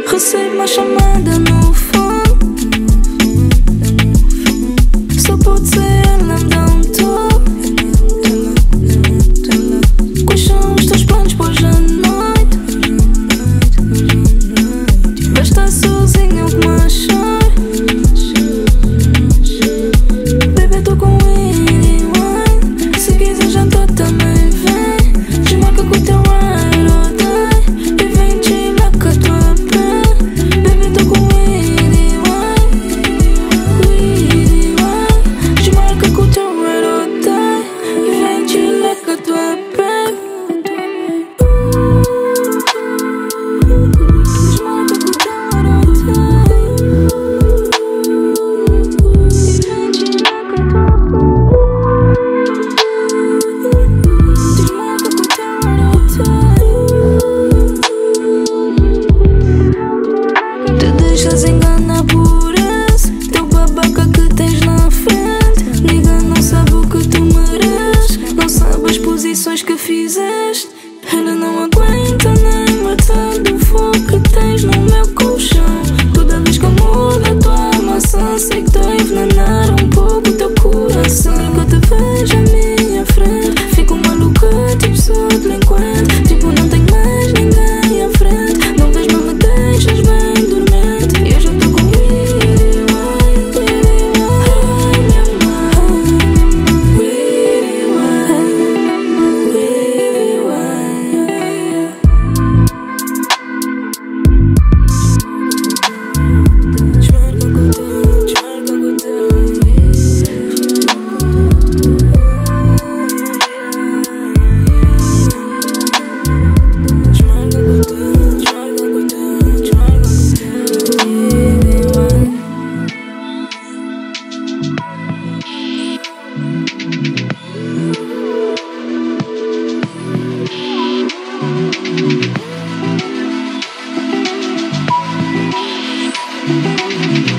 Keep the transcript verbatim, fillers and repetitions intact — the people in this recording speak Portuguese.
Recebo uma chamada no fone, só pode ser ela, me dá um toque. Quais são os teus planos para hoje à noite? Vais estar sozinha alguma chore? Baby, tô com ele, wine. Se quiser jantar também vem. Desmarca com o teu ride or die e vem chilar com a tua pele. Baby, tô com ele, wine. Ele, wine. Desmarca com o teu ride or die e vem chilar com a tua pele. Te deixas enganar por esse teu babaca que tens na frente. Nigga, não sabe o que tu mereces, não sabe as posições que fizeste. Ela não aguenta nem metade do fogo que tens no meu colchão. Toda vez que eu mudo a tua maçã, sei que estou a envenenar um pouco o teu coração. Que eu te vejo à minha frente, fico maluca, tipo sou delinquente. Tipo, não tenho mais ninguém à frente. Não vês, não me deixas bem dormente. E eu já tô com Weedy Wine, Weedy Wine, Weedy Wine. Desmarca com o teu, desmarca com o teu. Desmarca com o teu, desmarca com o teu, desmarca com o teu. Weedy Wine. Thank you.